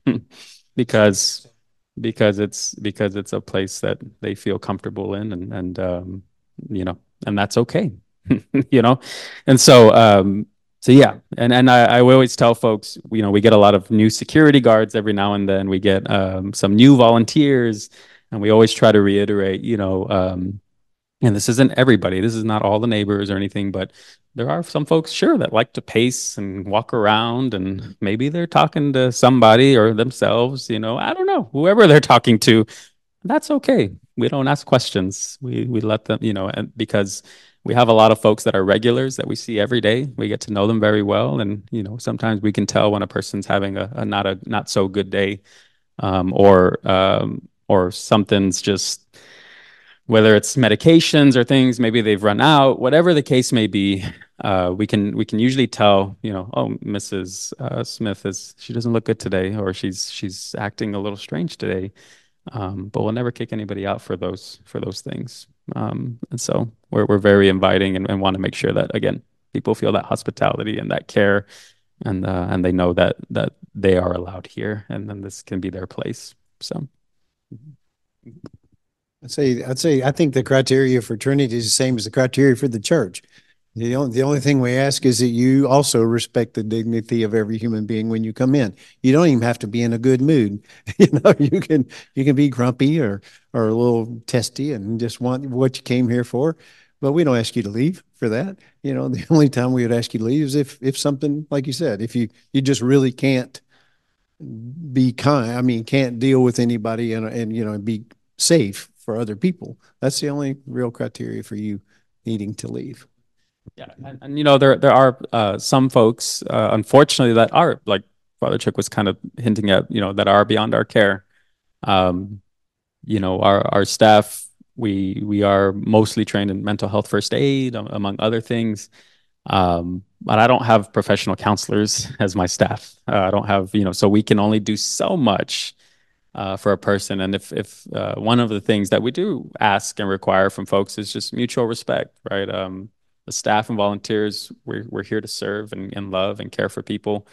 because because it's because it's a place that they feel comfortable in, and and um, you know, and that's okay. You know, and so um, so yeah, and and I, I always tell folks, you know, we get a lot of new security guards every now and then. We get um, some new volunteers, and we always try to reiterate, you know, um, and this isn't everybody. This is not all the neighbors or anything, but there are some folks, sure, that like to pace and walk around, and maybe they're talking to somebody or themselves, you know, I don't know, whoever they're talking to. That's okay. We don't ask questions. We we let them, you know, and because we have a lot of folks that are regulars that we see every day. We get to know them very well, and you know, sometimes we can tell when a person's having a, a not a not so good day, um, or um, or something's just, whether it's medications or things, maybe they've run out, whatever the case may be. Uh, we can we can usually tell, you know, oh, Missus Uh, Smith is she doesn't look good today, or she's she's acting a little strange today. Um, but we'll never kick anybody out for those for those things. Um, and so we're we're very inviting, and, and want to make sure that, again, people feel that hospitality and that care, and uh, and they know that that they are allowed here, and then this can be their place. So. I'd say, I'd say, I think the criteria for Trinity is the same as the criteria for the church. The only, the only thing we ask is that you also respect the dignity of every human being when you come in. You don't even have to be in a good mood. You know, you can, you can be grumpy or, or a little testy and just want what you came here for. But we don't ask you to leave for that. You know, the only time we would ask you to leave is if, if something, like you said, if you, you just really can't be kind, I mean, can't deal with anybody and, and, you know, be safe for other people. That's the only real criteria for you needing to leave. Yeah, and, and you know, there there are uh, some folks, uh, unfortunately, that are, like Father Chuck was kind of hinting at, you know, that are beyond our care. Um, you know, our our staff, we we are mostly trained in mental health first aid, am- among other things. Um, but I don't have professional counselors as my staff. Uh, I don't have, you know, so we can only do so much uh, for a person. And if if uh, one of the things that we do ask and require from folks is just mutual respect, right? Um, the staff and volunteers, we're we're here to serve and, and love and care for people.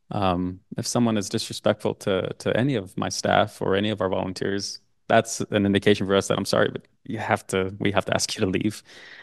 Um, if someone is disrespectful to to any of my staff or any of our volunteers, that's an indication for us that I'm sorry, but you have to we have to ask you to leave.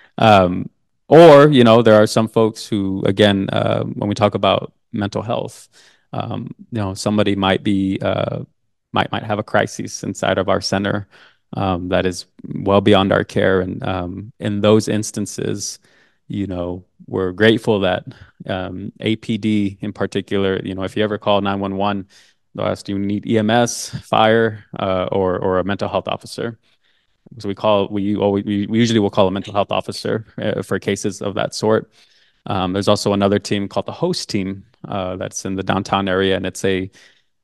Um, or, you know, there are some folks who, again, uh, when we talk about mental health, um, you know, somebody might be uh, might might have a crisis inside of our center um, that is well beyond our care, and um, in those instances, you know, we're grateful that um, A P D in particular, you know, if you ever call nine one one, they'll ask, do you need E M S, fire, uh, or or a mental health officer? So we call we always we, we usually will call a mental health officer uh, for cases of that sort. Um, there's also another team called the host team uh, that's in the downtown area, and it's a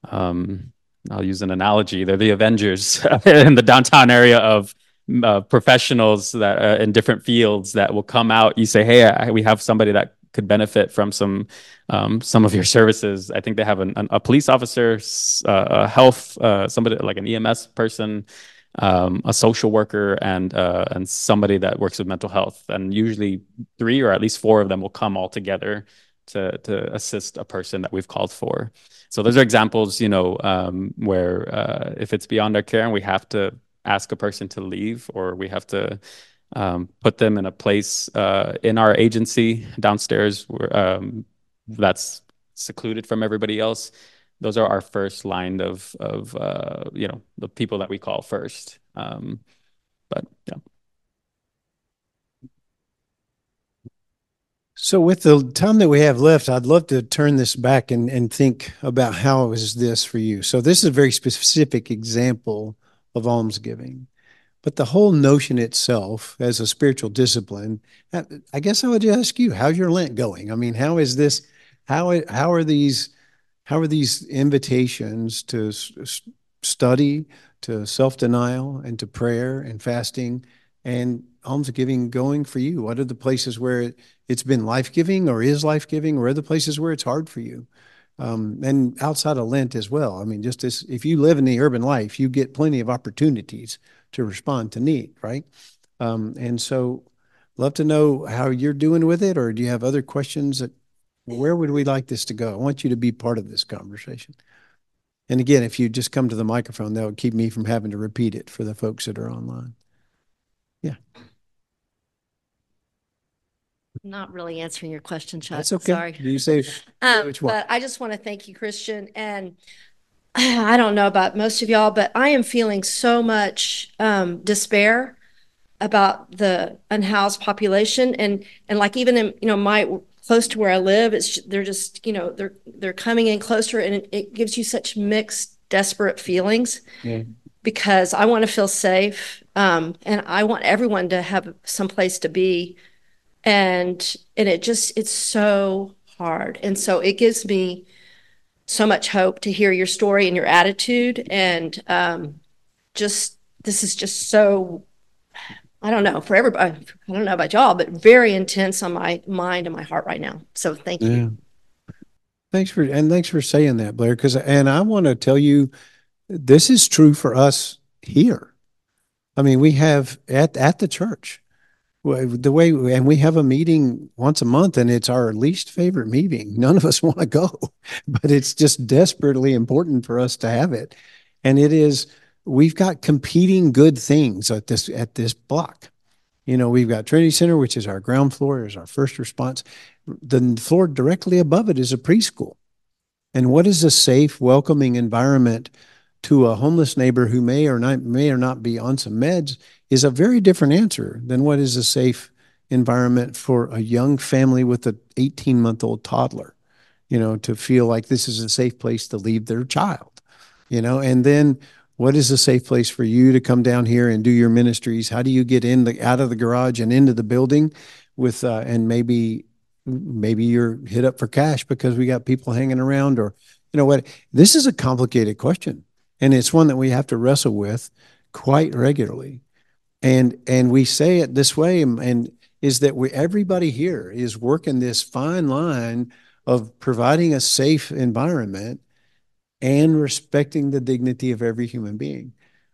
um, I'll use an analogy. They're the Avengers in the downtown area of uh, professionals that uh, in different fields that will come out. You say, hey, I, we have somebody that could benefit from some um, some of your services. I think they have an, an, a police officer, s- uh, a health, uh, somebody like an E M S person, um, a social worker, and uh, and somebody that works with mental health. And usually three or at least four of them will come all together to to assist a person that we've called for. So those are examples, you know, um, where uh, if it's beyond our care and we have to ask a person to leave, or we have to um, put them in a place uh, in our agency downstairs where, um, that's secluded from everybody else. Those are our first line of of uh, you know, the people that we call first. Um, but yeah. So with the time that we have left, I'd love to turn this back and, and think about how is this for you. So this is a very specific example of almsgiving, but the whole notion itself as a spiritual discipline, I I guess I would ask you, how's your Lent going? I mean, how is this, how, how are these, how are these invitations to s- s- study, to self-denial, and to prayer and fasting and almsgiving going for you? What are the places where it, it's been life-giving or is life-giving? Where are the places where it's hard for you? Um, and outside of Lent as well. I mean, just as if you live in the urban life, you get plenty of opportunities to respond to need, right? Um, and so love to know how you're doing with it, or do you have other questions that, where would we like this to go? I want you to be part of this conversation. And again, if you just come to the microphone, that would keep me from having to repeat it for the folks that are online. Yeah. Not really answering your question, Chuck. That's okay. Sorry. Do you say Um, which one? but I just want to thank you, Christian. And I don't know about most of y'all, but I am feeling so much um, despair about the unhoused population, and and like even in, you know, my close to where I live, it's they're just, you know, they're they're coming in closer, and it, it gives you such mixed, desperate feelings. Yeah. Because I want to feel safe, um, and I want everyone to have some place to be, and and it just it's so hard, and so it gives me so much hope to hear your story and your attitude, and um, just this is just so, I don't know, for everybody, I don't know about y'all, but very intense on my mind and my heart right now. So thank you. Yeah. Thanks for, and thanks for saying that, Blair, because, and I want to tell you, this is true for us here. I mean, we have at, at the church, the way, and we have a meeting once a month, and it's our least favorite meeting. None of us want to go, but it's just desperately important for us to have it. And it is, we've got competing good things at this, at this block. You know, we've got Trinity Center, which is our ground floor, is our first response. The floor directly above it is a preschool. And what is a safe, welcoming environment to a homeless neighbor who may or not may or not be on some meds is a very different answer than what is a safe environment for a young family with an eighteen-month-old toddler, you know, to feel like this is a safe place to leave their child, you know. And then what is a safe place for you to come down here and do your ministries? How do you get in the out of the garage and into the building with uh, and maybe maybe you're hit up for cash because we got people hanging around, or you know what? This is a complicated question, and it's one that we have to wrestle with quite regularly. And and we say it this way, and is that we everybody here is working this fine line of providing a safe environment and respecting the dignity of every human being.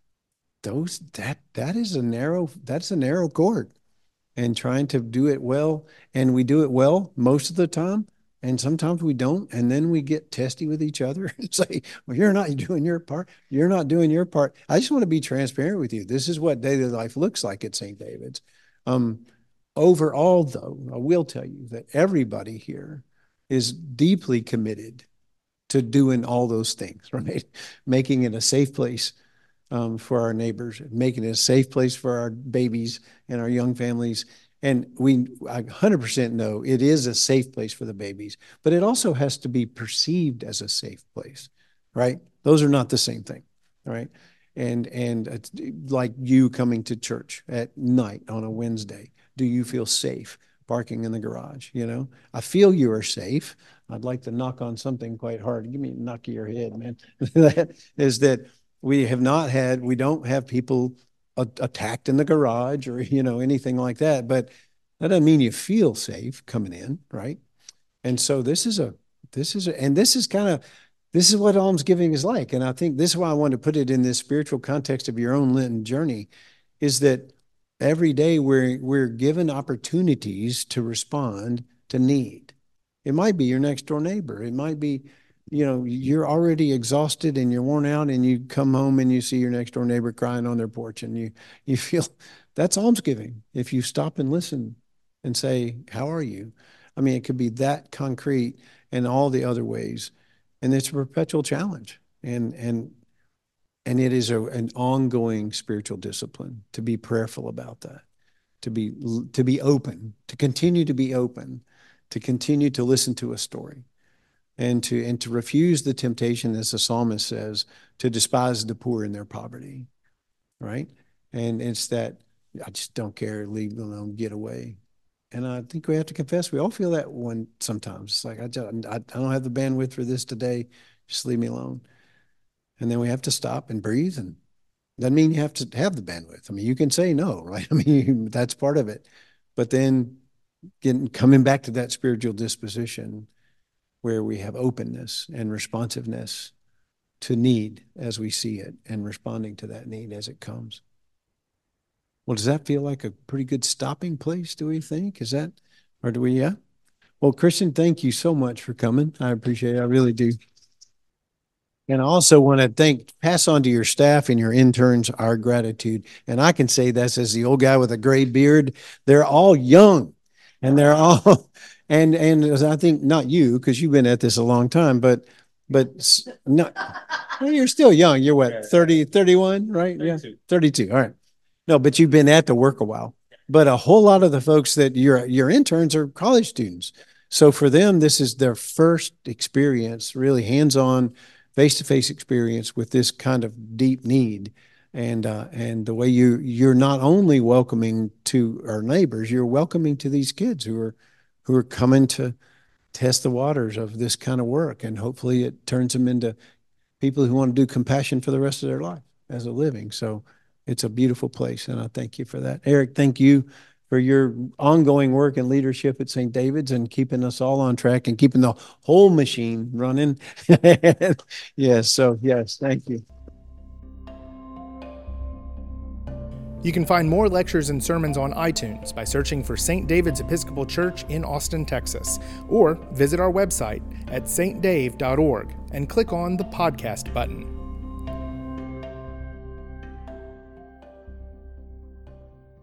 Those that that is a narrow that's a narrow chord, and trying to do it well, and we do it well most of the time, and sometimes we don't, and then we get testy with each other and say, well, you're not doing your part. You're not doing your part. I just want to be transparent with you. This is what daily life looks like at Saint David's. Um, overall, though, I will tell you that everybody here is deeply committed to doing all those things, right? Making it a safe place um, for our neighbors, making it a safe place for our babies and our young families. And we one hundred percent know it is a safe place for the babies, but it also has to be perceived as a safe place, right? Those are not the same thing, right? And and it's like you coming to church at night on a Wednesday. Do you feel safe parking in the garage? You know, I feel you are safe. I'd like to knock on something quite hard. Give me a knock of your head, man. That is that we have not had, we don't have people a- attacked in the garage or, you know, anything like that. But that doesn't mean you feel safe coming in, right? And so this is a, this is a, and this is kind of, this is what almsgiving is like. And I think this is why I want to put it in this spiritual context of your own Lenten journey, is that every day we're, we're given opportunities to respond to need. It might be your next door neighbor. It might be, you know, you're already exhausted and you're worn out, and you come home and you see your next door neighbor crying on their porch, and you, you feel that's almsgiving. If you stop and listen and say, how are you? I mean, it could be that concrete and all the other ways. And it's a perpetual challenge. And, and, and it is a, an ongoing spiritual discipline to be prayerful about that, to be, to be open, to continue to be open, to continue to listen to a story, and to, and to refuse the temptation, as the psalmist says, to despise the poor in their poverty, right? And it's that, I just don't care, leave them alone, get away. And I think we have to confess, we all feel that one sometimes. It's like, I, just, I don't have the bandwidth for this today, just leave me alone. And then we have to stop and breathe, and doesn't mean you have to have the bandwidth. I mean, you can say no, right? I mean, that's part of it. But then getting, coming back to that spiritual disposition where we have openness and responsiveness to need as we see it, and responding to that need as it comes. Well, does that feel like a pretty good stopping place, do we think? Is that, or do we, yeah? Well, Christian, thank you so much for coming. I appreciate it. I really do. And I also want to thank, pass on to your staff and your interns our gratitude. And I can say this as the old guy with a gray beard. They're all young, and they're all, and and I think not you, because you've been at this a long time, but but no, well, you're still young. You're what, thirty, thirty-one, right? thirty-two. Yeah, thirty-two. All right. No, but you've been at the work a while. But a whole lot of the folks that your your interns are college students. So for them, this is their first experience, really hands-on, face-to-face experience with this kind of deep need. And uh, and the way you, you're not only welcoming to our neighbors, you're welcoming to these kids who are who are coming to test the waters of this kind of work. And hopefully it turns them into people who want to do compassion for the rest of their life as a living. So it's a beautiful place, and I thank you for that. Eric, thank you for your ongoing work and leadership at Saint David's, and keeping us all on track and keeping the whole machine running. Yes, so yes, thank you. You can find more lectures and sermons on iTunes by searching for Saint David's Episcopal Church in Austin, Texas, or visit our website at s t dave dot org and click on the podcast button.